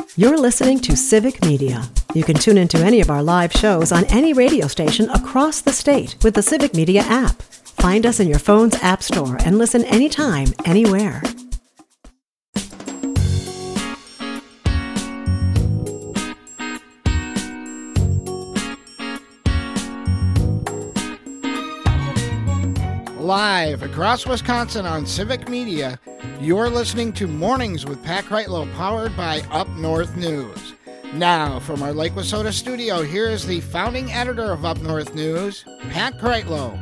You're listening to Civic Media. You can tune into any of our live shows on any radio station across the state with the Civic Media app. Find us in your phone's app store and listen anytime, anywhere. Live across Wisconsin on Civic Media, you're listening to Mornings with Pat Kreitlow, powered by Up North News. Now, from our Lake Wissota studio, here is the founding editor of Up North News, Pat Kreitlow.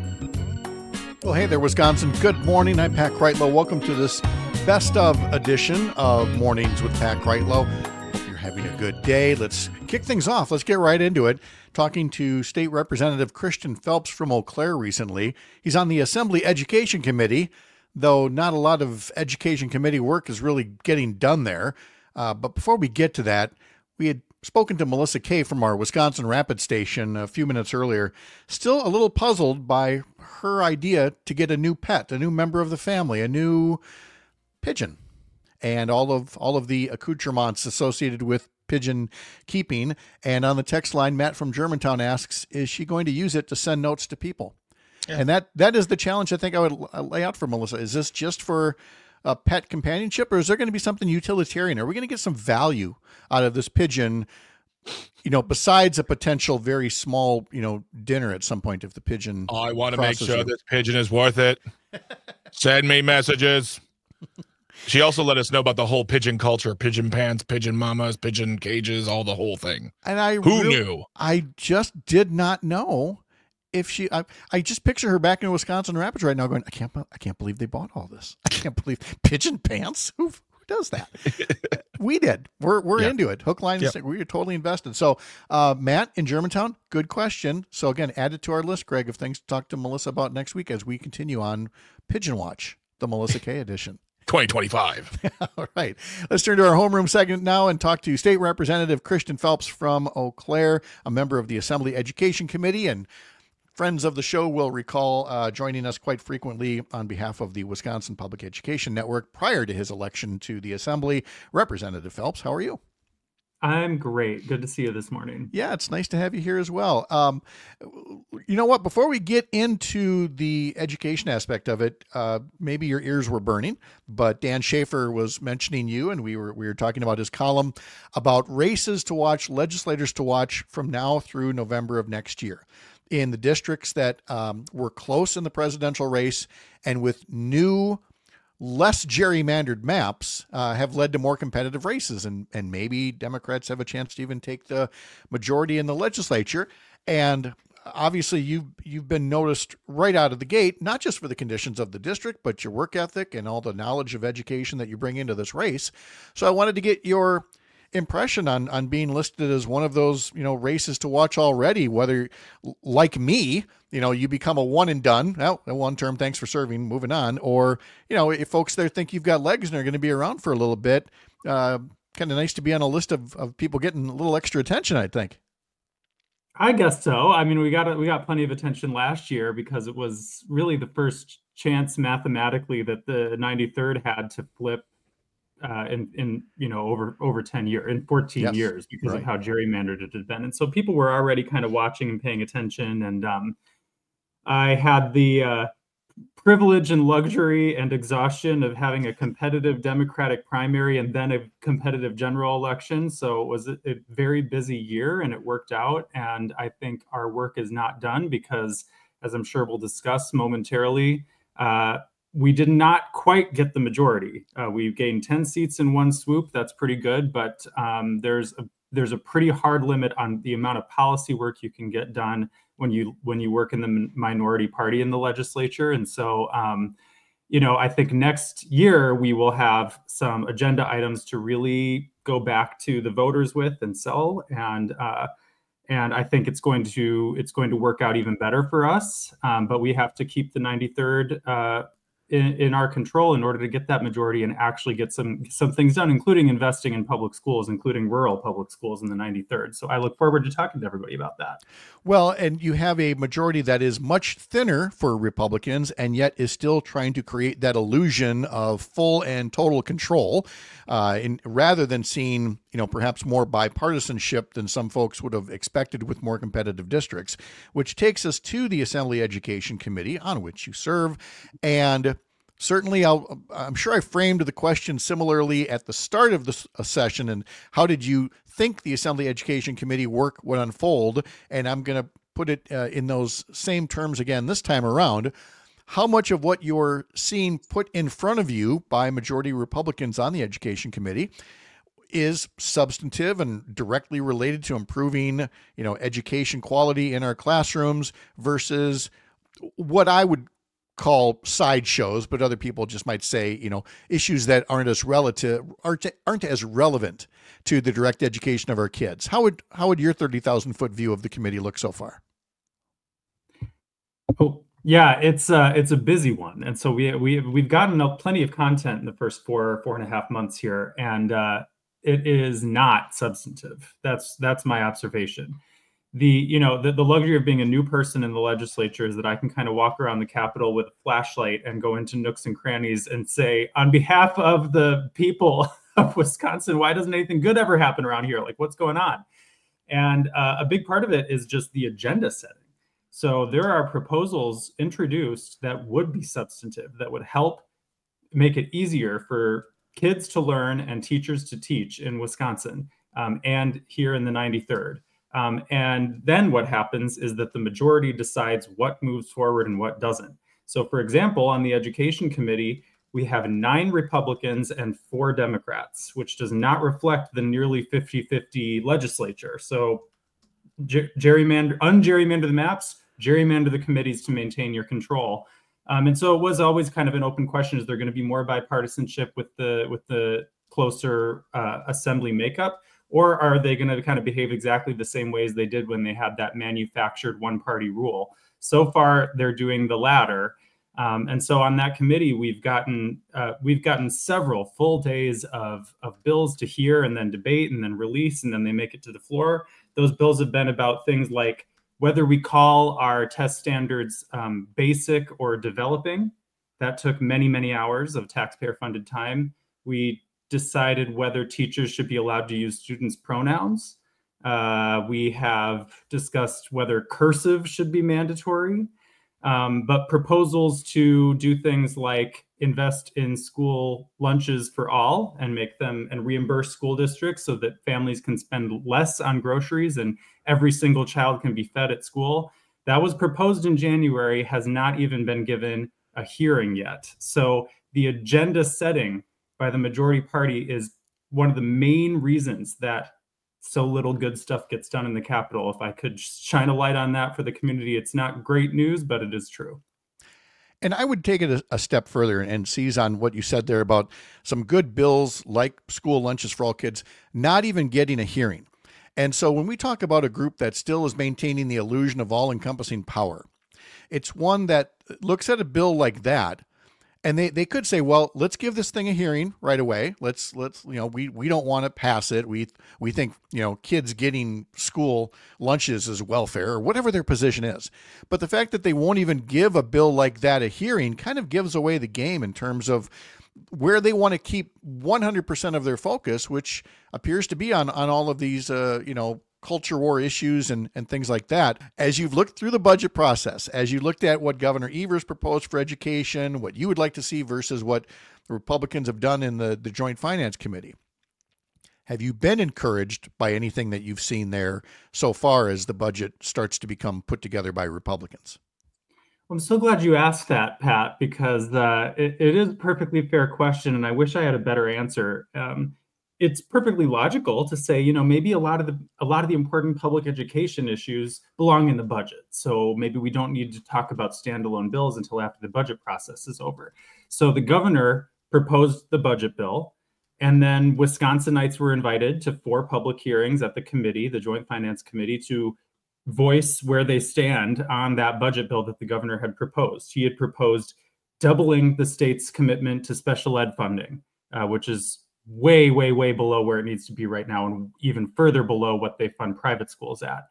Well, hey there, Wisconsin. Good morning. I'm Pat Kreitlow. Welcome to this best of edition of Mornings with Pat Kreitlow. Hope you're having a good day. Let's kick things off. Let's get right into it. Talking to State Representative Christian Phelps from Eau Claire recently. He's on the Assembly Education Committee, though not a lot of Education Committee work is really getting done there. But before we get to that, we had spoken to Melissa Kay from our Wisconsin Rapid station a few minutes earlier, still a little puzzled by her idea to get a new pet, a new member of the family, a new pigeon, and all of the accoutrements associated with pigeon keeping. And on the text line, Matt from Germantown asks, is she going to use it to send notes to people? Yeah. And that is the challenge I think I would lay out for Melissa. Is this just for pet companionship, or is there going to be something utilitarian? Are we going to get some value out of this pigeon, besides a potential very small, dinner at some point if the pigeon I want to make sure this pigeon is worth it. Send me messages. She also let us know about the whole pigeon culture, pigeon pants, pigeon mamas, pigeon cages, all the whole thing. And who knew? I just did not know if she. I just picture her back in Wisconsin Rapids right now, going, I can't believe they bought all this. I can't believe pigeon pants. Who does that? We did. We're into it. Hook, line, and sinker. We are totally invested. So, Matt in Germantown, good question. So again, add it to our list, Greg, of things to talk to Melissa about next week as we continue on Pigeon Watch, the Melissa Kay edition. 2025. All right. Let's turn to our homeroom segment now and talk to State Representative Christian Phelps from Eau Claire, a member of the Assembly Education Committee, and friends of the show will recall joining us quite frequently on behalf of the Wisconsin Public Education Network prior to his election to the Assembly. Representative Phelps, how are you? I'm great. Good to see you this morning. Yeah, it's nice to have you here as well. You know what? Before we get into the education aspect of it, maybe your ears were burning, but Dan Schaefer was mentioning you, and we were talking about his column about races to watch, legislators to watch from now through November of next year in the districts that were close in the presidential race and with new, less gerrymandered maps have led to more competitive races, and maybe Democrats have a chance to even take the majority in the legislature. And obviously you've been noticed right out of the gate, not just for the conditions of the district, but your work ethic and all the knowledge of education that you bring into this race. So I wanted to get your impression on being listed as one of those, races to watch already, whether like me, you become a one and done, one term, thanks for serving, moving on, or, if folks there think you've got legs and are going to be around for a little bit, kind of nice to be on a list of people getting a little extra attention, I think. I guess so. I mean, we got plenty of attention last year because it was really the first chance mathematically that the 93rd had to flip in over 10 years, in 14 years, because of how gerrymandered it had been. And so people were already kind of watching and paying attention. And I had the privilege and luxury and exhaustion of having a competitive Democratic primary and then a competitive general election. So it was a very busy year, and it worked out. And I think our work is not done because, as I'm sure we'll discuss momentarily, we did not quite get the majority. We gained 10 seats in one swoop. That's pretty good, but there's a pretty hard limit on the amount of policy work you can get done when you work in the minority party in the legislature. And so, I think next year we will have some agenda items to really go back to the voters with and sell. And I think it's going to work out even better for us. But we have to keep the 93rd in our control in order to get that majority and actually get some things done, including investing in public schools, including rural public schools in the 93rd. So I look forward to talking to everybody about that. Well, and you have a majority that is much thinner for Republicans and yet is still trying to create that illusion of full and total control rather than seeing, perhaps more bipartisanship than some folks would have expected with more competitive districts, which takes us to the Assembly Education Committee, on which you serve. And certainly, I'm sure I framed the question similarly at the start of the session. And how did you think the Assembly Education Committee work would unfold? And I'm going to put it in those same terms again this time around. How much of what you're seeing put in front of you by majority Republicans on the Education Committee is substantive and directly related to improving, education quality in our classrooms versus what I would call sideshows, but other people just might say, issues that aren't as relevant to the direct education of our kids. How would your 30,000-foot view of the committee look so far? Oh, yeah, it's a busy one, and so we've gotten plenty of content in the first four and a half months here, and it is not substantive. That's my observation. The luxury of being a new person in the legislature is that I can kind of walk around the Capitol with a flashlight and go into nooks and crannies and say, on behalf of the people of Wisconsin, why doesn't anything good ever happen around here? Like, what's going on? And a big part of it is just the agenda setting. So there are proposals introduced that would be substantive, that would help make it easier for kids to learn and teachers to teach in Wisconsin and here in the 93rd. And then what happens is that the majority decides what moves forward and what doesn't. So, for example, on the Education Committee, we have 9 Republicans and 4 Democrats, which does not reflect the nearly 50-50 legislature. So ungerrymander the maps, gerrymander the committees to maintain your control. And so it was always kind of an open question: is there going to be more bipartisanship with the closer assembly makeup, or are they going to kind of behave exactly the same ways they did when they had that manufactured one-party rule? So far, they're doing the latter. And so on that committee, we've gotten several full days of bills to hear and then debate and then release, and then they make it to the floor. Those bills have been about things like whether we call our test standards basic or developing. That took many, many hours of taxpayer-funded time. We decided whether teachers should be allowed to use students' pronouns. We have discussed whether cursive should be mandatory. But proposals to do things like invest in school lunches for all and make them and reimburse school districts so that families can spend less on groceries and every single child can be fed at school. That was proposed in January, has not even been given a hearing yet. So the agenda setting by the majority party is one of the main reasons that so little good stuff gets done in the Capitol. If I could shine a light on that for the community, it's not great news, but it is true. And I would take it a step further and seize on what you said there about some good bills like school lunches for all kids not even getting a hearing. And so when we talk about a group that still is maintaining the illusion of all-encompassing power, it's one that looks at a bill like that, and they could say, well, let's give this thing a hearing right away. Let's we don't want to pass it. We think, kids getting school lunches is welfare or whatever their position is. But the fact that they won't even give a bill like that a hearing kind of gives away the game in terms of where they want to keep 100% of their focus, which appears to be on all of these, culture war issues and things like that. As you've looked through the budget process, as you looked at what Governor Evers proposed for education, what you would like to see versus what the Republicans have done in the Joint Finance Committee, have you been encouraged by anything that you've seen there so far as the budget starts to become put together by Republicans? I'm so glad you asked that, Pat, because it is a perfectly fair question, and I wish I had a better answer. It's perfectly logical to say, maybe a lot of the important public education issues belong in the budget. So maybe we don't need to talk about standalone bills until after the budget process is over. So the governor proposed the budget bill, and then Wisconsinites were invited to 4 public hearings at the committee, the Joint Finance Committee, to voice where they stand on that budget bill that the governor had proposed. He had proposed doubling the state's commitment to special ed funding, which is way, way, way below where it needs to be right now, and even further below what they fund private schools at.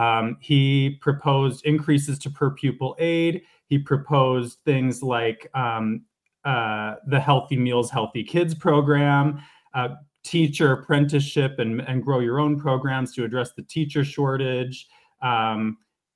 He proposed increases to per pupil aid. He proposed things like the Healthy Meals, Healthy Kids program, teacher apprenticeship and grow your own programs to address the teacher shortage, and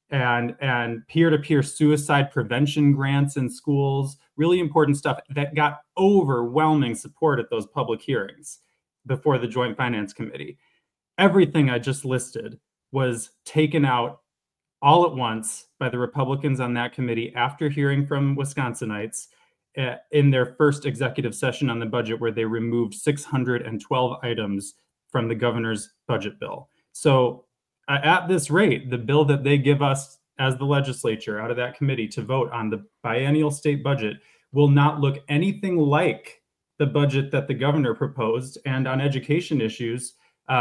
peer-to-peer suicide prevention grants in schools. Really important stuff that got overwhelming support at those public hearings before the Joint Finance Committee. Everything I just listed was taken out all at once by the Republicans on that committee after hearing from Wisconsinites in their first executive session on the budget, where they removed 612 items from the governor's budget bill. So at this rate, the bill that they give us as the legislature out of that committee to vote on, the biennial state budget, will not look anything like the budget that the governor proposed. And on education issues,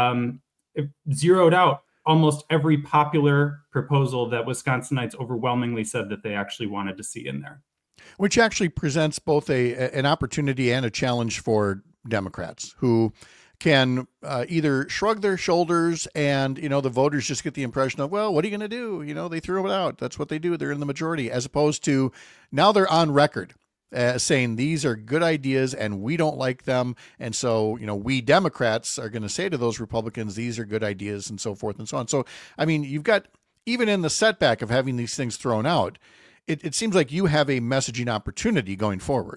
it zeroed out almost every popular proposal that Wisconsinites overwhelmingly said that they actually wanted to see in there. Which actually presents both an opportunity and a challenge for Democrats, who can either shrug their shoulders and, the voters just get the impression of, well, what are you going to do? They threw it out. That's what they do. They're in the majority, as opposed to now they're on record saying these are good ideas and we don't like them. And so, we Democrats are going to say to those Republicans, these are good ideas, and so forth and so on. So, you've got, even in the setback of having these things thrown out, it seems like you have a messaging opportunity going forward.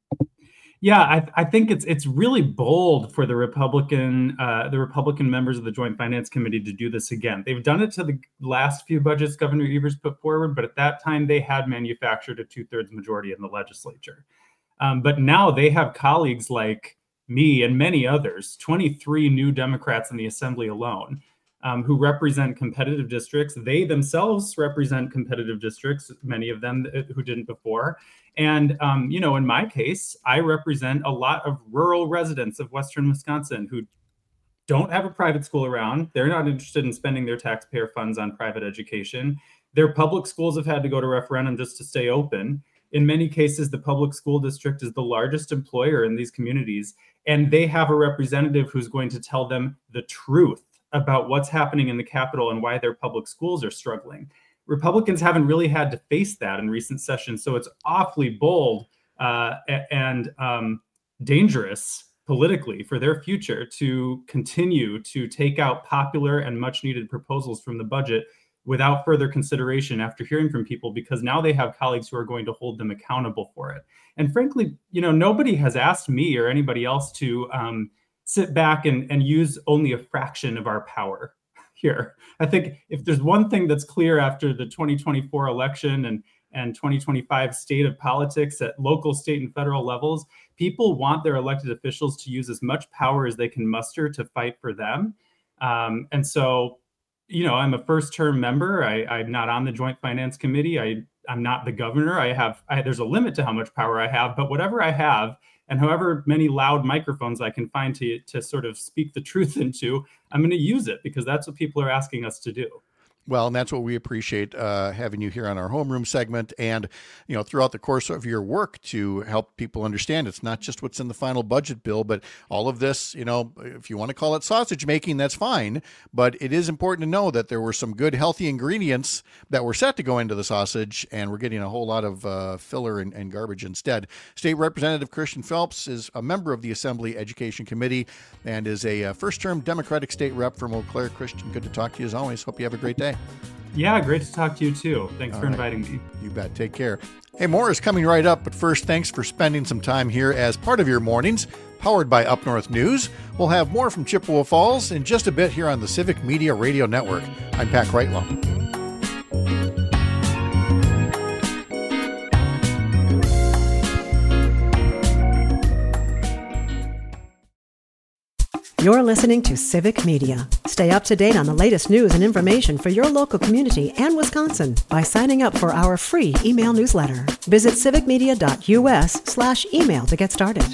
Yeah, I think it's really bold for the Republican members of the Joint Finance Committee to do this again. They've done it to the last few budgets Governor Evers put forward, but at that time they had manufactured a 2/3 majority in the legislature. But now they have colleagues like me and many others, 23 new Democrats in the Assembly alone, who represent competitive districts. They themselves represent competitive districts, many of them who didn't before. And, in my case, I represent a lot of rural residents of Western Wisconsin who don't have a private school around. They're not interested in spending their taxpayer funds on private education. Their public schools have had to go to referendum just to stay open. In many cases, the public school district is the largest employer in these communities, and they have a representative who's going to tell them the truth about what's happening in the Capitol and why their public schools are struggling. Republicans haven't really had to face that in recent sessions, so it's awfully bold and dangerous politically for their future to continue to take out popular and much needed proposals from the budget without further consideration after hearing from people, because now they have colleagues who are going to hold them accountable for it. And frankly, nobody has asked me or anybody else to sit back and use only a fraction of our power here. I think if there's one thing that's clear after the 2024 election and 2025 state of politics at local, state, and federal levels, people want their elected officials to use as much power as they can muster to fight for them. And so, I'm a first-term member. I'm not on the Joint Finance Committee. I'm not the governor. There's a limit to how much power I have, but whatever I have, and however many loud microphones I can find to sort of speak the truth into, I'm going to use it, because that's what people are asking us to do. Well, and that's what we appreciate having you here on our homeroom segment, and throughout the course of your work to help people understand it's not just what's in the final budget bill, but all of this. If you want to call it sausage making, that's fine, but it is important to know that there were some good, healthy ingredients that were set to go into the sausage, and we're getting a whole lot of filler and garbage instead. State Representative Christian Phelps is a member of the Assembly Education Committee and is a first-term Democratic state rep from Eau Claire. Christian, good to talk to you as always. Hope you have a great day. Yeah, great to talk to you too. Thanks for inviting me. You bet. Take care. Hey, more is coming right up, but first, thanks for spending some time here as part of your mornings, powered by Up North News. We'll have more from Chippewa Falls in just a bit here on the Civic Media Radio Network. I'm Pat Kreitlow. You're listening to Civic Media. Stay up to date on the latest news and information for your local community and Wisconsin by signing up for our free email newsletter. Visit civicmedia.us/email to get started.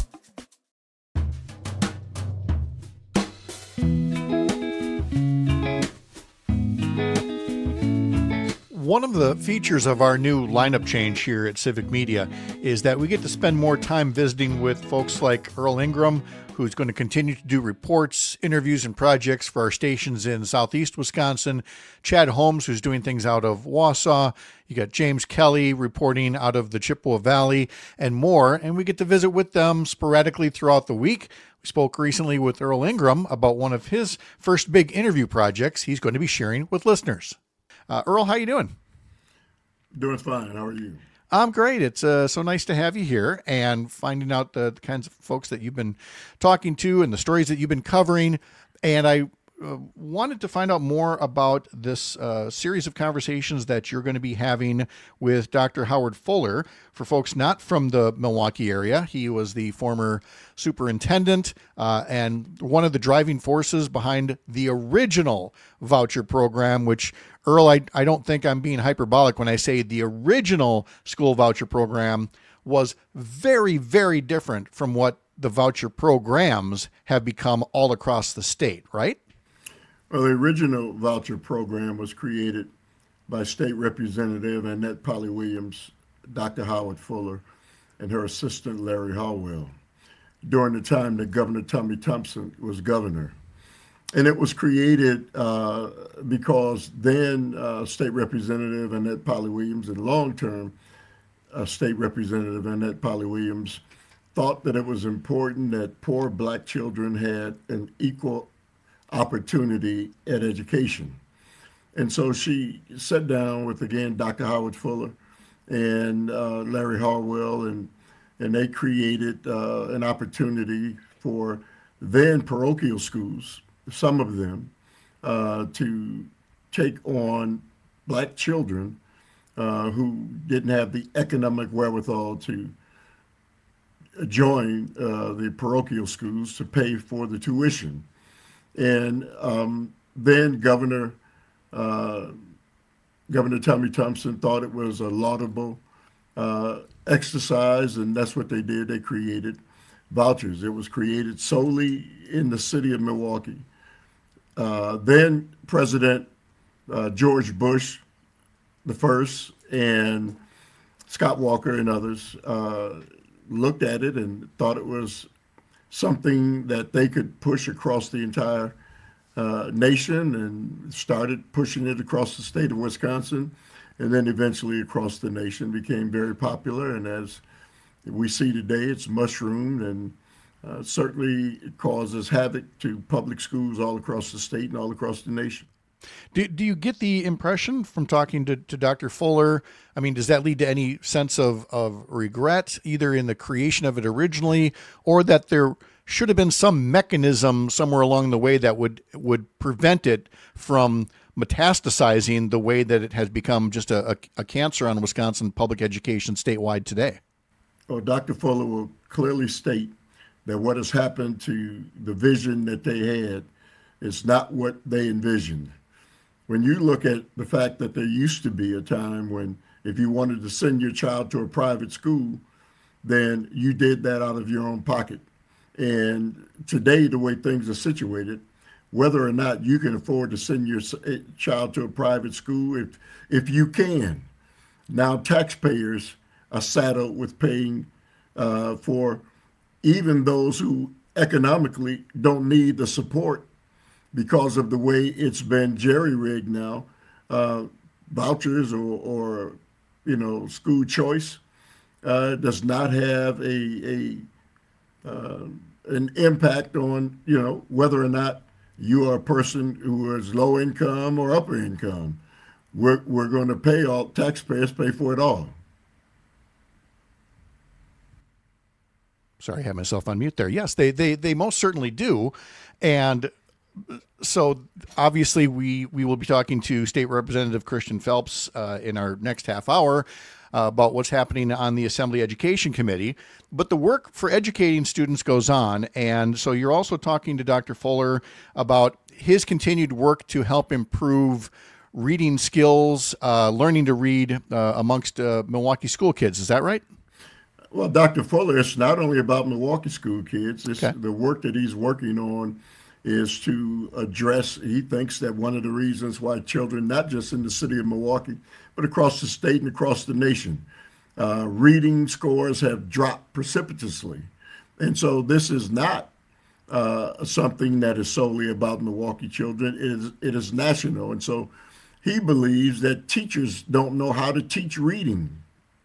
One of the features of our new lineup change here at Civic Media is that we get to spend more time visiting with folks like Earl Ingram, who's going to continue to do reports, interviews, and projects for our stations in Southeast Wisconsin. Chad Holmes, who's doing things out of Wausau. You got James Kelly reporting out of the Chippewa Valley and more. And we get to visit with them sporadically throughout the week. We spoke recently with Earl Ingram about one of his first big interview projects he's going to be sharing with listeners. Earl, how you doing? Doing fine. How are you? I'm great. It's so nice to have you here and finding out the kinds of folks that you've been talking to and the stories that you've been covering. And I wanted to find out more about this series of conversations that you're going to be having with Dr. Howard Fuller. For folks not from the Milwaukee area, he was the former superintendent and one of the driving forces behind the original voucher program, which, Earl, I don't think I'm being hyperbolic when I say the original school voucher program was very, very different from what the voucher programs have become all across the state, right? Well, the original voucher program was created by State Representative Annette Polly Williams, Dr. Howard Fuller, and her assistant Larry Hallwell during the time that Governor Tommy Thompson was governor. And it was created because then State Representative Annette Polly Williams and long-term State Representative Annette Polly Williams thought that it was important that poor Black children had an equal opportunity at education. And so she sat down with, again, Dr. Howard Fuller and Larry Harwell, and they created an opportunity for then parochial schools, some of them, to take on Black children who didn't have the economic wherewithal to join the parochial schools to pay for the tuition. And then Governor Tommy Thompson thought it was a laudable exercise, and that's what they did. They created vouchers. It was created solely in the city of Milwaukee. Then President George Bush the first and Scott Walker and others looked at it and thought it was something that they could push across the entire nation, and started pushing it across the state of Wisconsin, and then eventually across the nation. Became very popular, and as we see today, it's mushroomed, and certainly it causes havoc to public schools all across the state and all across the nation. Do you get the impression from talking to Dr. Fuller, I mean, does that lead to any sense of regret, either in the creation of it originally, or that there should have been some mechanism somewhere along the way that would prevent it from metastasizing the way that it has become just a cancer on Wisconsin public education statewide today? Well, Dr. Fuller will clearly state that what has happened to the vision that they had is not what they envisioned. When you look at the fact that there used to be a time when if you wanted to send your child to a private school, then you did that out of your own pocket. And today, the way things are situated, whether or not you can afford to send your child to a private school, if you can, now taxpayers are saddled with paying for even those who economically don't need the support because of the way it's been jerry-rigged now. Vouchers or school choice does not have an impact on whether or not you are a person who is low income or upper income. We're going to pay, all taxpayers pay for it all. Sorry, I had myself on mute there. Yes, they most certainly do. And so obviously we will be talking to State Representative Christian Phelps in our next half hour about what's happening on the Assembly Education Committee. But the work for educating students goes on. And so you're also talking to Dr. Fuller about his continued work to help improve reading skills, learning to read amongst Milwaukee school kids. Is that right? Well, Dr. Fuller, it's not only about Milwaukee school kids. It's Okay. The work that he's working on is to address, he thinks that one of the reasons why children, not just in the city of Milwaukee, but across the state and across the nation, reading scores have dropped precipitously. And so this is not something that is solely about Milwaukee children. It is national. And so he believes that teachers don't know how to teach reading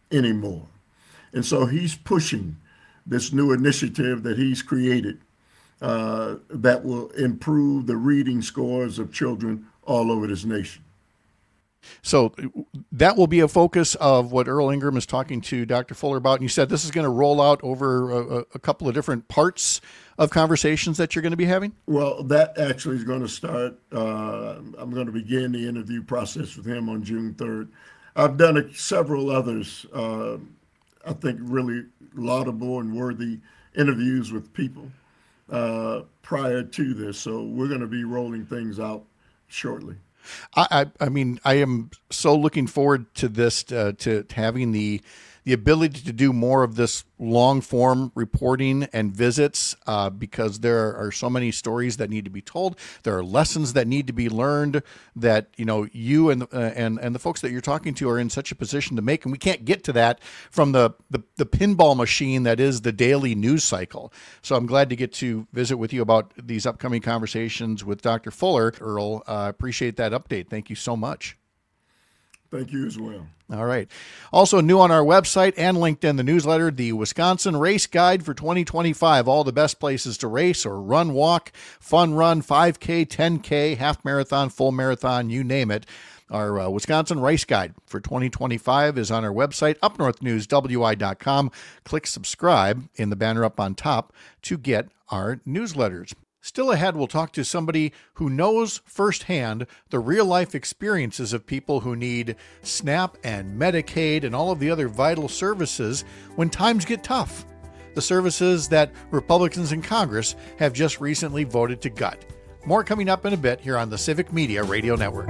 anymore. And so he's pushing this new initiative that he's created that will improve the reading scores of children all over this nation. So that will be a focus of what Earl Ingram is talking to Dr. Fuller about. And you said this is going to roll out over a couple of different parts of conversations that you're going to be having? Well, that actually is going to start. I'm going to begin the interview process with him on June 3rd. I've done several others, I think really laudable and worthy interviews with people prior to this. So we're going to be rolling things out shortly. I mean, I am so looking forward to this, to having the ability to do more of this long form reporting and visits, because there are so many stories that need to be told. There are lessons that need to be learned that, you know, you and the folks that you're talking to are in such a position to make, and we can't get to that from the pinball machine that is the daily news cycle. So I'm glad to get to visit with you about these upcoming conversations with Dr. Fuller. Earl, appreciate that update. Thank you so much. Thank you as well. All right. Also new on our website and linked in the newsletter, the Wisconsin Race Guide for 2025. All the best places to race or run, walk, fun run, 5K, 10K, half marathon, full marathon, you name it. Our Wisconsin Race Guide for 2025 is on our website, upnorthnewswi.com. Click subscribe in the banner up on top to get our newsletters. Still ahead, we'll talk to somebody who knows firsthand the real-life experiences of people who need SNAP and Medicaid and all of the other vital services when times get tough. The services that Republicans in Congress have just recently voted to gut. More coming up in a bit here on the Civic Media Radio Network.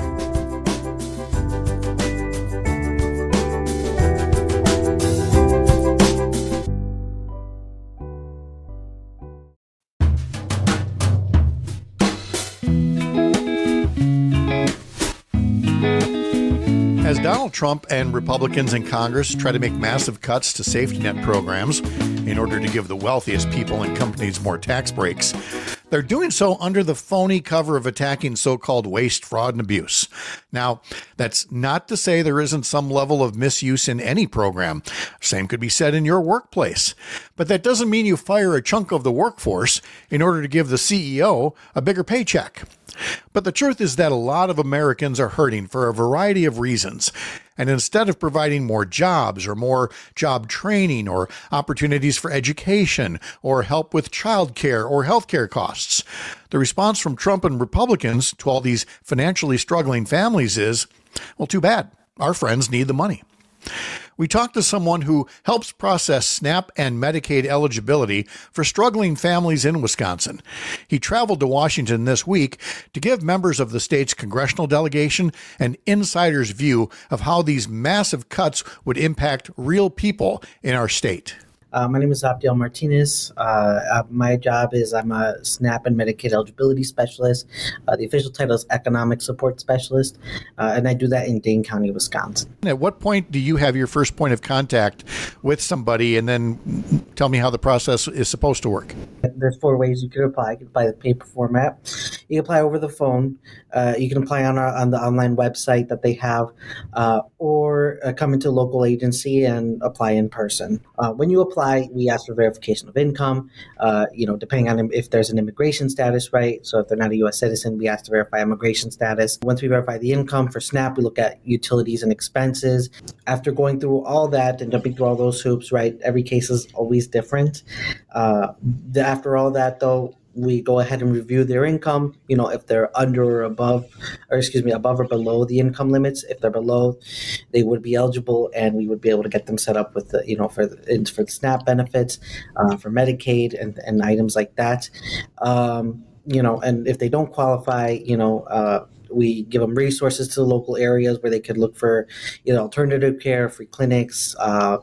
As Donald Trump and Republicans in Congress try to make massive cuts to safety net programs in order to give the wealthiest people and companies more tax breaks, they're doing so under the phony cover of attacking so-called waste, fraud, and abuse. Now, that's not to say there isn't some level of misuse in any program. Same could be said in your workplace. But that doesn't mean you fire a chunk of the workforce in order to give the CEO a bigger paycheck. But the truth is that a lot of Americans are hurting for a variety of reasons. And instead of providing more jobs or more job training or opportunities for education or help with childcare or healthcare costs, the response from Trump and Republicans to all these financially struggling families is, well, too bad. Our friends need the money. We talked to someone who helps process SNAP and Medicaid eligibility for struggling families in Wisconsin. He traveled to Washington this week to give members of the state's congressional delegation an insider's view of how these massive cuts would impact real people in our state. My name is Abdiel Martinez. My job is I'm a SNAP and Medicaid eligibility specialist. The official title is Economic Support Specialist, and I do that in Dane County, Wisconsin. At what point do you have your first point of contact with somebody, and then tell me how the process is supposed to work? There's 4 ways you can apply. You can apply the paper format. You can apply over the phone. You can apply on the online website that they have, or come into a local agency and apply in person. When you apply, we ask for verification of income, depending on if there's an immigration status, right? So if they're not a U.S. citizen, we ask to verify immigration status. Once we verify the income for SNAP, we look at utilities and expenses. After going through all that and jumping through all those hoops, right, every case is always different. After all that, though, we go ahead and review their income, if they're above or below the income limits. If they're below, they would be eligible, and we would be able to get them set up with the, for the SNAP benefits, for Medicaid and items like that. And if they don't qualify, we give them resources to the local areas where they could look for, alternative care, free clinics,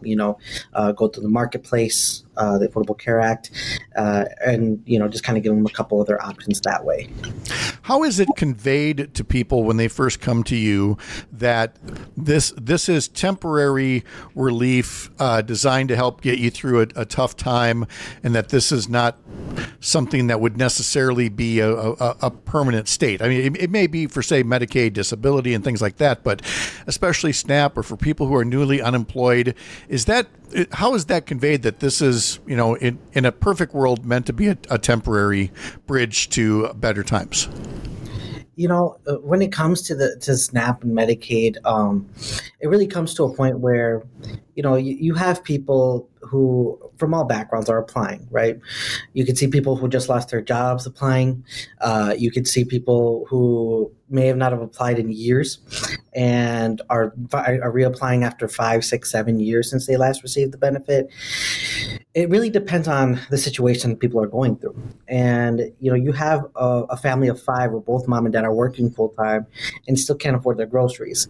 go to the marketplace, the Affordable Care Act, and, just kind of give them a couple other options that way. How is it conveyed to people when they first come to you that this is temporary relief designed to help get you through a tough time, and that this is not something that would necessarily be a permanent state? I mean, it may be for, say, Medicaid, disability, and things like that, but especially SNAP or for people who are newly unemployed, is that how is that conveyed that this is, in a perfect world meant to be a temporary bridge to better times? When it comes to SNAP and Medicaid, it really comes to a point where, you have people who from all backgrounds are applying, right? You could see people who just lost their jobs applying. You could see people who may have not have applied in years and are reapplying after 5, 6, 7 years since they last received the benefit. It really depends on the situation people are going through. And, you have a family of 5 where both mom and dad are working full time and still can't afford their groceries.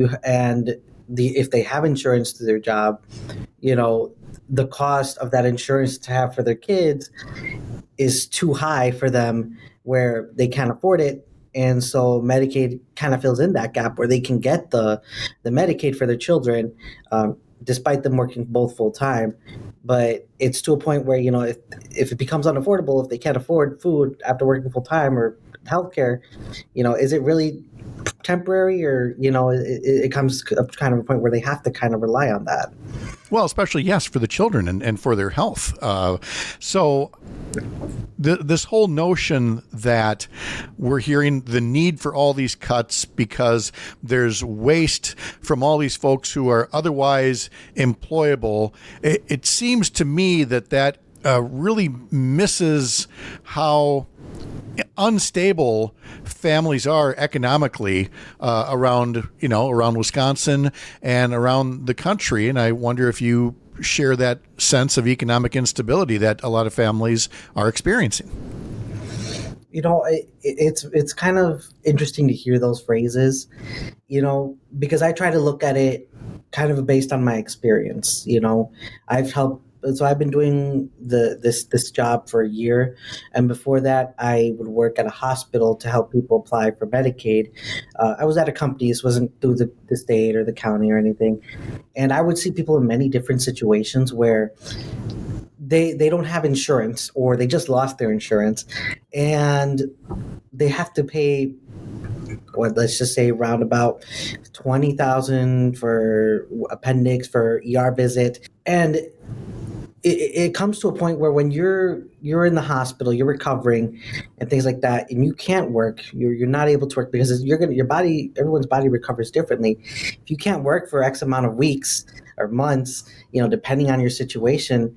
If they have insurance through their job, the cost of that insurance to have for their kids is too high for them where they can't afford it. And so Medicaid kind of fills in that gap where they can get the Medicaid for their children, despite them working both full time. But it's to a point where, if it becomes unaffordable, if they can't afford food after working full time or healthcare, is it really temporary, or it comes up to kind of a point where they have to kind of rely on that. Well, especially, yes, for the children and for their health. So this whole notion that we're hearing the need for all these cuts because there's waste from all these folks who are otherwise employable, it seems to me that really misses how unstable families are economically around Wisconsin and around the country. And I wonder if you share that sense of economic instability that a lot of families are experiencing. It's kind of interesting to hear those phrases, because I try to look at it kind of based on my experience. I've been doing this job for a year, and before that, I would work at a hospital to help people apply for Medicaid. I was at a company; this wasn't through the state or the county or anything, and I would see people in many different situations where they don't have insurance or they just lost their insurance, and they have to pay, let's just say around about $20,000 for appendix, for ER visit, and it comes to a point where when you're in the hospital, you're recovering and things like that, and you can't work, you're not able to work because your body, everyone's body recovers differently. If you can't work for X amount of weeks or months, depending on your situation,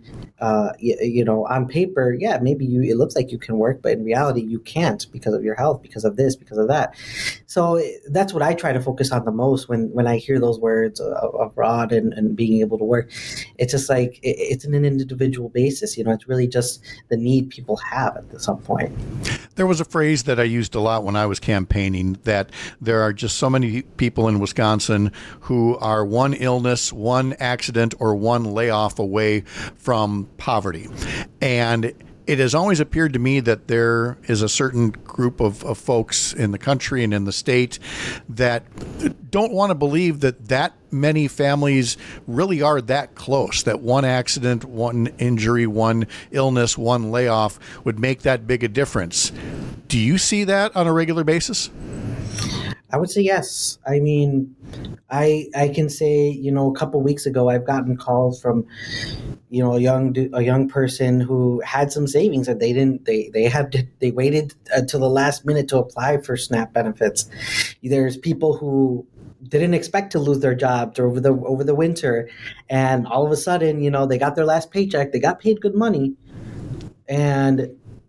on paper, yeah, maybe it looks like you can work, but in reality, you can't because of your health, because of this, because of that. So that's what I try to focus on the most when I hear those words abroad and being able to work. It's just like it's on an individual basis. It's really just the need people have at some point. There was a phrase that I used a lot when I was campaigning, that there are just so many people in Wisconsin who are one illness, one accident, or one layoff away from poverty. And it has always appeared to me that there is a certain group of folks in the country and in the state that don't want to believe that many families really are that close, that one accident, one injury, one illness, one layoff would make that big a difference. Do you see that on a regular basis? I would say yes. I mean, I can say, a couple of weeks ago, I've gotten calls from, a young person who had some savings that they waited until the last minute to apply for SNAP benefits. There's people who didn't expect to lose their jobs over the winter, and all of a sudden, they got their last paycheck, they got paid good money, and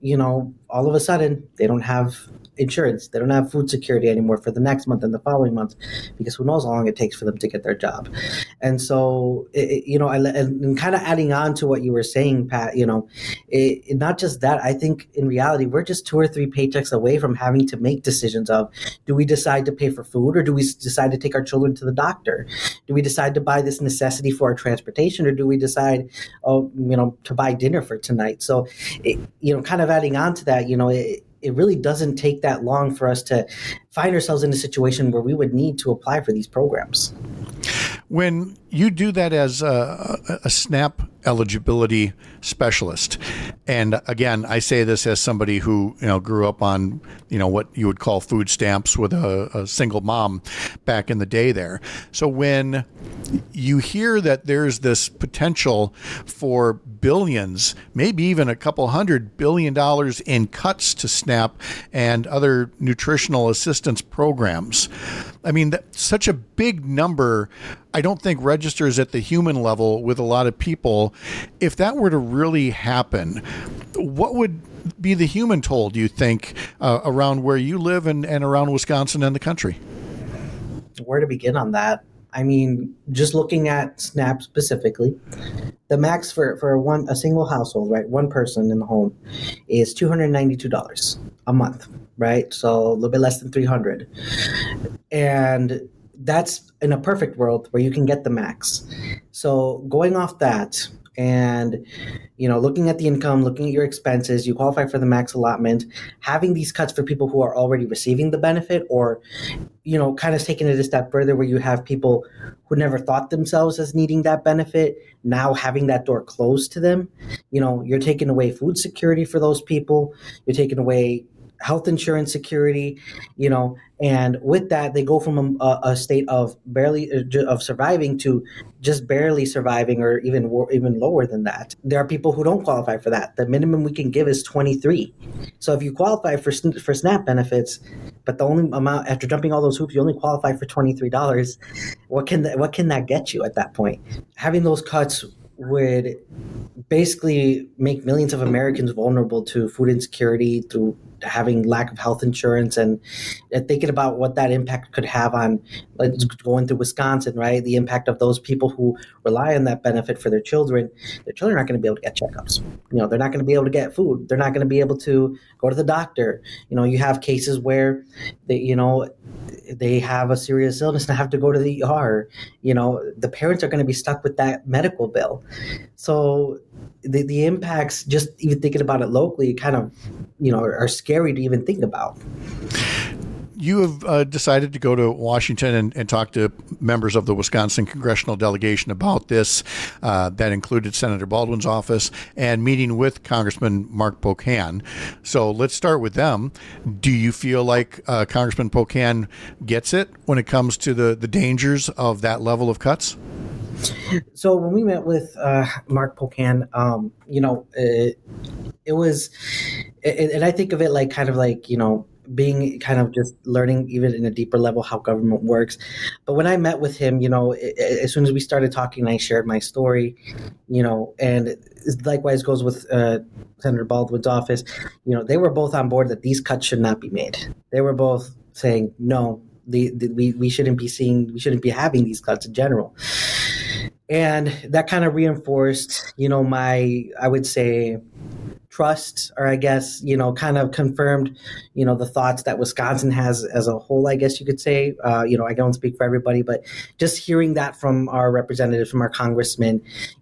all of a sudden they don't have insurance. They don't have food security anymore for the next month and the following month, because who knows how long it takes for them to get their job. And so, and kind of adding on to what you were saying, Pat, not just that, I think in reality, we're just 2 or 3 paychecks away from having to make decisions of, do we decide to pay for food, or do we decide to take our children to the doctor? Do we decide to buy this necessity for our transportation, or do we decide, to buy dinner for tonight? So, kind of adding on to that, it really doesn't take that long for us to find ourselves in a situation where we would need to apply for these programs. When you do that as a SNAP eligibility specialist, And again, I say this as somebody who, grew up on, what you would call food stamps with a single mom back in the day there. So when you hear that there's this potential for billions, maybe even a couple $100 billion in cuts to SNAP and other nutritional assistance programs, I mean, that's such a big number. I don't think registers at the human level with a lot of people. If that were to really happen, what would be the human toll, do you think, around where you live and around Wisconsin and the country? Where to begin on that? I mean, just looking at SNAP specifically, the max for a single household, right, one person in the home, is $292 a month, right? So a little bit less than $300, and that's in a perfect world where you can get the max. So going off that, and looking at the income, looking at your expenses, you qualify for the max allotment. Having these cuts for people who are already receiving the benefit, or kind of taking it a step further where you have people who never thought themselves as needing that benefit now having that door closed to them. You're taking away food security for those people. You're taking away health insurance security, and with that, they go from a state of barely of surviving to just barely surviving, or even lower than that. There are people who don't qualify for that. The minimum we can give is 23. So if you qualify for SNAP benefits, but the only amount, after jumping all those hoops, you only qualify for $23, what can that get you at that point? Having those cuts would basically make millions of Americans vulnerable to food insecurity through having lack of health insurance, and thinking about what that impact could have on, like, going through Wisconsin, right? The impact of those people who rely on that benefit for their children. Their children aren't going to be able to get checkups. They're not going to be able to get food. They're not going to be able to go to the doctor. You have cases where they have a serious illness and have to go to the ER. The parents are going to be stuck with that medical bill. So the impacts, just even thinking about it locally, kind of, are scary to even think about. You have decided to go to Washington and talk to members of the Wisconsin congressional delegation about this. That included Senator Baldwin's office and meeting with Congressman Mark Pocan. So let's start with them. Do you feel like Congressman Pocan gets it when it comes to the dangers of that level of cuts? So when we met with Mark Pocan, it was, and I think of it like kind of like, being kind of just learning even in a deeper level how government works. But when I met with him, as soon as we started talking, I shared my story, and likewise goes with Senator Baldwin's office. They were both on board that these cuts should not be made. They were both saying, no, we shouldn't be having these cuts in general. And that kind of reinforced, my, I would say, trust, or I guess, kind of confirmed, the thoughts that Wisconsin has as a whole, I guess you could say. I don't speak for everybody, but just hearing that from our representatives, from our congressmen,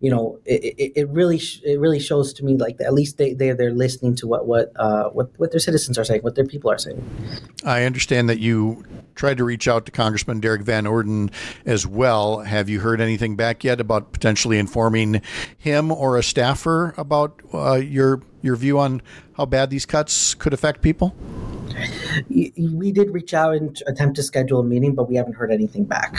it really shows to me like at least they're listening to what their citizens are saying, what their people are saying. I understand that you tried to reach out to Congressman Derek Van Orden as well. Have you heard anything back yet about potentially informing him or a staffer about your view on how bad these cuts could affect people? We did reach out and attempt to schedule a meeting, but we haven't heard anything back.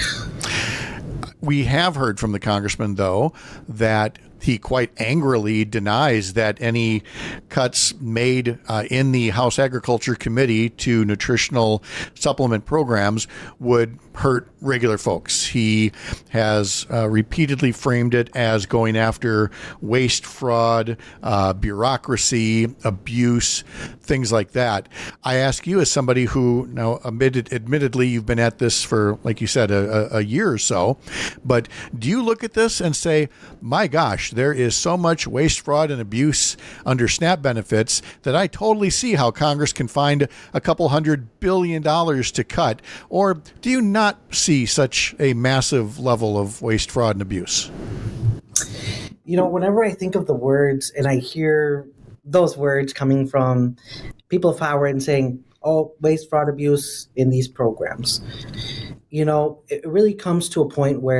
We have heard from the congressman, though, that he quite angrily denies that any cuts made in the House Agriculture Committee to nutritional supplement programs would hurt regular folks. He has repeatedly framed it as going after waste, fraud, bureaucracy, abuse, things like that. I ask you, as somebody who now admittedly you've been at this for, like you said, a year or so, but do you look at this and say, my gosh, there is so much waste, fraud, and abuse under SNAP benefits that I totally see how Congress can find a couple $100 billion to cut? Or do you not see such a massive level of waste, fraud, and abuse? Whenever I think of the words and I hear those words coming from people of power and saying, oh, waste, fraud, abuse in these programs, it really comes to a point where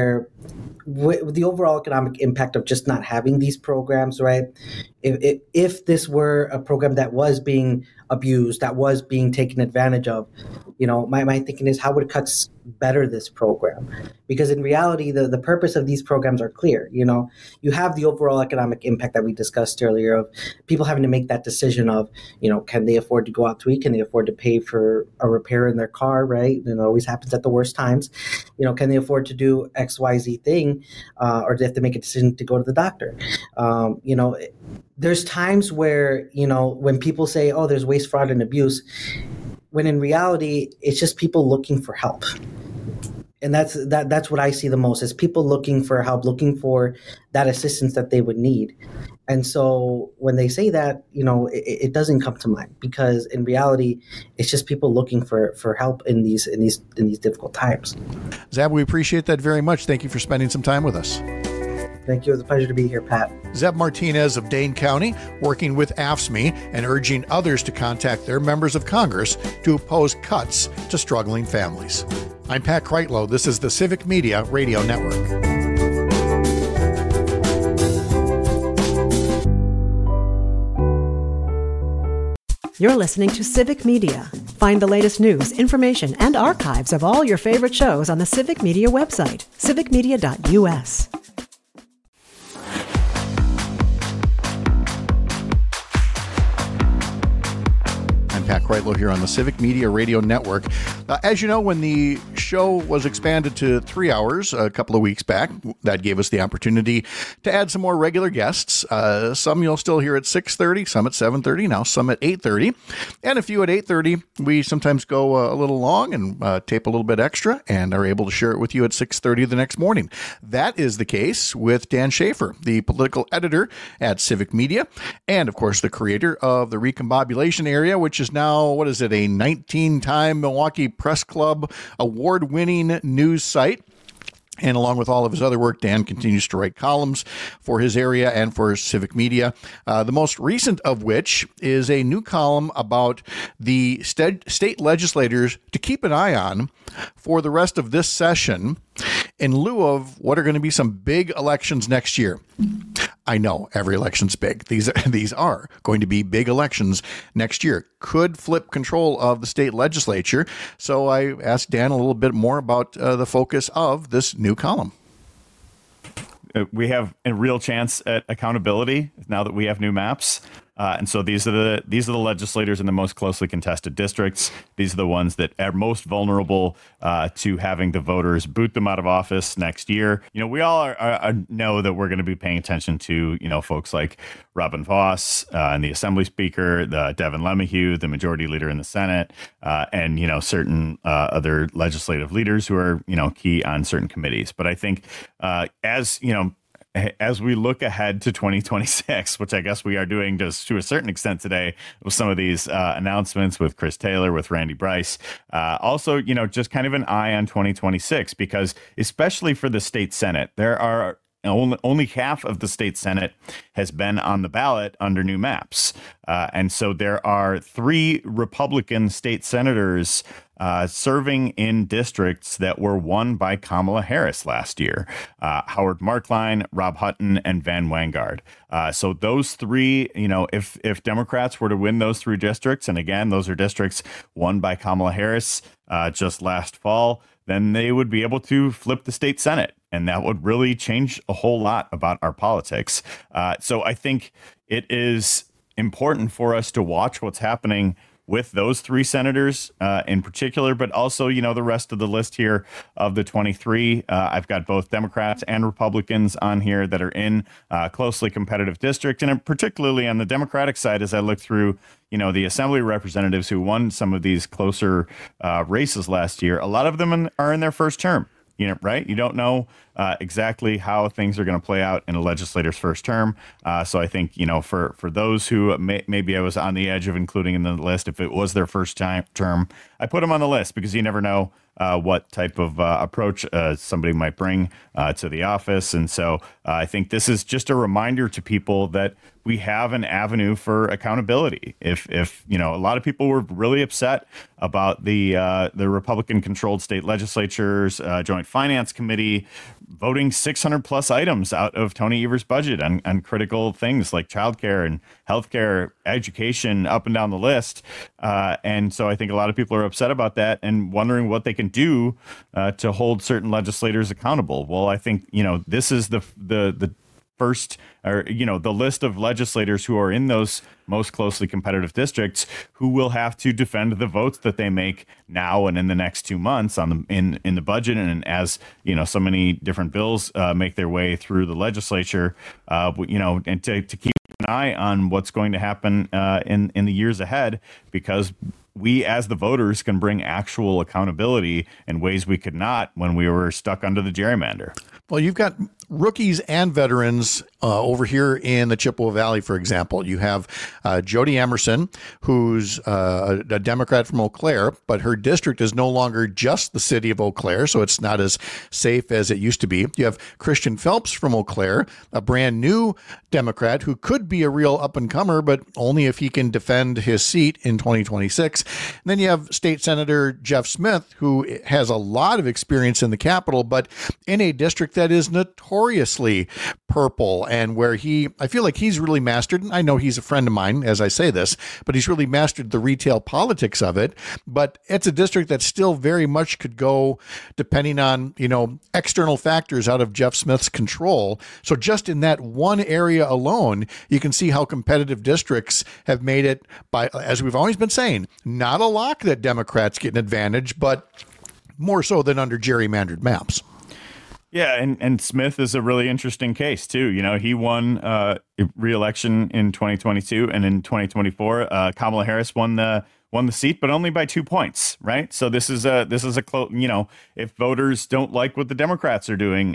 with the overall economic impact of just not having these programs, right? If this were a program that was being abused, that was being taken advantage of, my thinking is, how would cuts better this program? Because in reality, the purpose of these programs are clear. You have the overall economic impact that we discussed earlier of people having to make that decision of, can they afford to go out to eat? Can they afford to pay for a repair in their car, right? It always happens at the worst times. Can they afford to do X, Y, Z thing? Or do they have to make a decision to go to the doctor? There's times where, when people say, oh, there's waste, fraud, and abuse, when in reality, it's just people looking for help. And that's what I see the most, is people looking for help, looking for that assistance that they would need. And so when they say that, it doesn't come to mind, because in reality, it's just people looking for help in these difficult times. Zab, we appreciate that very much. Thank you for spending some time with us. Thank you. It was a pleasure to be here, Pat. Zeb Martinez of Dane County, working with AFSCME and urging others to contact their members of Congress to oppose cuts to struggling families. I'm Pat Kreitlow. This is the Civic Media Radio Network. You're listening to Civic Media. Find the latest news, information, and archives of all your favorite shows on the Civic Media website, civicmedia.us. Pat Kreitlow here on the Civic Media Radio Network. As you know, when the show was expanded to 3 hours a couple of weeks back, that gave us the opportunity to add some more regular guests. Some you'll still hear at 6:30, some at 7:30, now some at 8:30, and a few at 8:30. We sometimes go a little long and tape a little bit extra and are able to share it with you at 6:30 the next morning. That is the case with Dan Schaefer, the political editor at Civic Media, and of course the creator of the Recombobulation Area, which is now, a 19-time Milwaukee Press Club award-winning news site. And along with all of his other work, Dan continues to write columns for his area and for Civic Media, the most recent of which is a new column about the state legislators to keep an eye on for the rest of this session in lieu of what are going to be some big elections next year. I know every election's big. These are going to be big elections next year. Could flip control of the state legislature. So I asked Dan a little bit more about the focus of this new column. We have a real chance at accountability now that we have new maps. And so these are the legislators in the most closely contested districts. These are the ones that are most vulnerable to having the voters boot them out of office next year. We all know that we're going to be paying attention to, folks like Robin Vos and the Assembly Speaker, Devin LeMahieu, the Majority Leader in the Senate, and, certain other legislative leaders who are, key on certain committees. But I think as we look ahead to 2026, which I guess we are doing just to a certain extent today with some of these announcements with Chris Taylor, with Randy Bryce, also, just kind of an eye on 2026, because especially for the state Senate, there are only half of the state Senate has been on the ballot under new maps. And so there are 3 Republican state senators serving in districts that were won by Kamala Harris last year. Howard Markline, Rob Hutton, and Van Wangard. So those 3, if Democrats were to win those 3 districts, and again, those are districts won by Kamala Harris just last fall, then they would be able to flip the state Senate. And that would really change a whole lot about our politics. So I think it is important for us to watch what's happening with those 3 senators in particular, but also, the rest of the list here of the 23. I've got both Democrats and Republicans on here that are in closely competitive districts. And particularly on the Democratic side, as I look through, the Assembly representatives who won some of these closer races last year, a lot of them are in their first term. Right? You don't know exactly how things are going to play out in a legislator's first term. So I think, for those who maybe I was on the edge of including in the list, if it was their first term, I put them on the list because you never know what type of approach somebody might bring to the office. And so I think this is just a reminder to people that we have an avenue for accountability. If a lot of people were really upset about the Republican-controlled state legislatures, Joint Finance Committee voting 600 plus items out of Tony Evers' budget on critical things like childcare and healthcare, education, up and down the list. And so I think a lot of people are upset about that and wondering what they can do to hold certain legislators accountable. Well, I think, this is the first, or the list of legislators who are in those most closely competitive districts who will have to defend the votes that they make now and in the next 2 months in the budget, and as so many different bills make their way through the legislature, and to keep an eye on what's going to happen in the years ahead, because we as the voters can bring actual accountability in ways we could not when we were stuck under the gerrymander. Well, you've got rookies and veterans over here in the Chippewa Valley, for example. You have Jody Emerson, who's a Democrat from Eau Claire, but her district is no longer just the city of Eau Claire, so it's not as safe as it used to be. You have Christian Phelps from Eau Claire, a brand new Democrat who could be a real up-and-comer, but only if he can defend his seat in 2026. And then you have State Senator Jeff Smith, who has a lot of experience in the Capitol, but in a district that is notoriously purple, and where I feel like he's really mastered, and I know he's a friend of mine as I say this, but he's really mastered the retail politics of it. But it's a district that still very much could go depending on, external factors out of Jeff Smith's control. So just in that one area alone, you can see how competitive districts have made it by, as we've always been saying, not a lock that Democrats get an advantage, but more so than under gerrymandered maps. Yeah, and Smith is a really interesting case too. He won re-election in 2022, and in 2024, Kamala Harris won the seat, but only by 2 points, right? So this is a close. If voters don't like what the Democrats are doing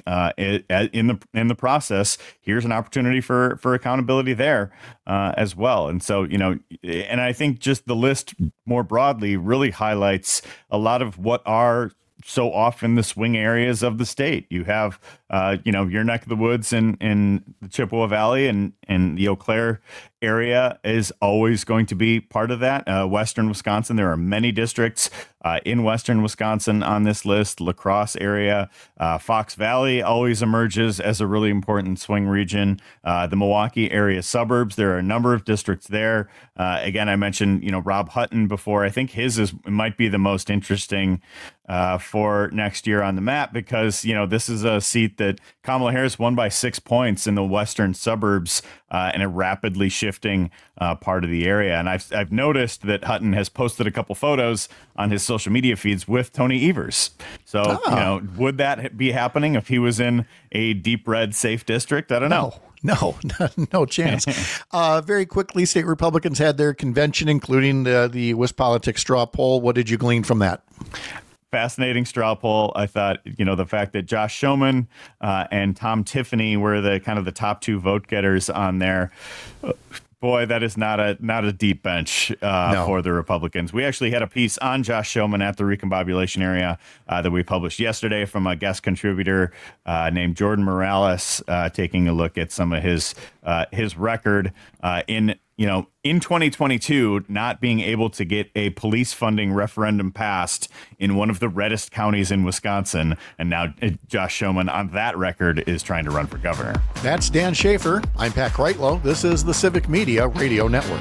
in the process, here's an opportunity for accountability there as well. And so and I think just the list more broadly really highlights a lot of what are so often the swing areas of the state. You have, your neck of the woods in the Chippewa Valley and the Eau Claire area is always going to be part of that. Western Wisconsin, there are many districts in Western Wisconsin on this list. La Crosse area, Fox Valley always emerges as a really important swing region. The Milwaukee area suburbs, there are a number of districts there. Again, I mentioned, Rob Hutton before. I think his might be the most interesting for next year on the map, because, this is a seat that Kamala Harris won by 6 points in the western suburbs in a rapidly shifting part of the area. And I've noticed that Hutton has posted a couple photos on his social media feeds with Tony Evers. So, would that be happening if he was in a deep red safe district? I don't know. No chance. Very quickly, state Republicans had their convention, including the WisPolitics straw poll. What did you glean from that? Fascinating straw poll. I thought, the fact that Josh Schoeman and Tom Tiffany were the kind of the top two vote getters on there. Boy, that is not a deep bench for the Republicans. We actually had a piece on Josh Schoeman at the Recombobulation area that we published yesterday from a guest contributor named Jordan Morales, taking a look at some of his record in 2022, not being able to get a police funding referendum passed in one of the reddest counties in Wisconsin. And now Josh Schoeman on that record is trying to run for governor. That's Dan Schaefer. I'm Pat Kreitlow. This is the Civic Media Radio Network.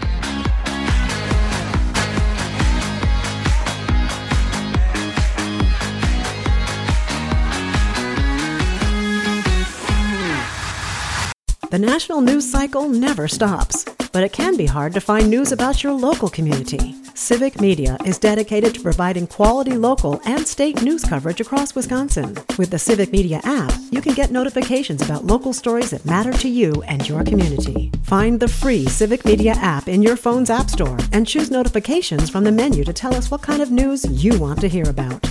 The national news cycle never stops, but it can be hard to find news about your local community. Civic Media is dedicated to providing quality local and state news coverage across Wisconsin. With the Civic Media app, you can get notifications about local stories that matter to you and your community. Find the free Civic Media app in your phone's app store and choose notifications from the menu to tell us what kind of news you want to hear about.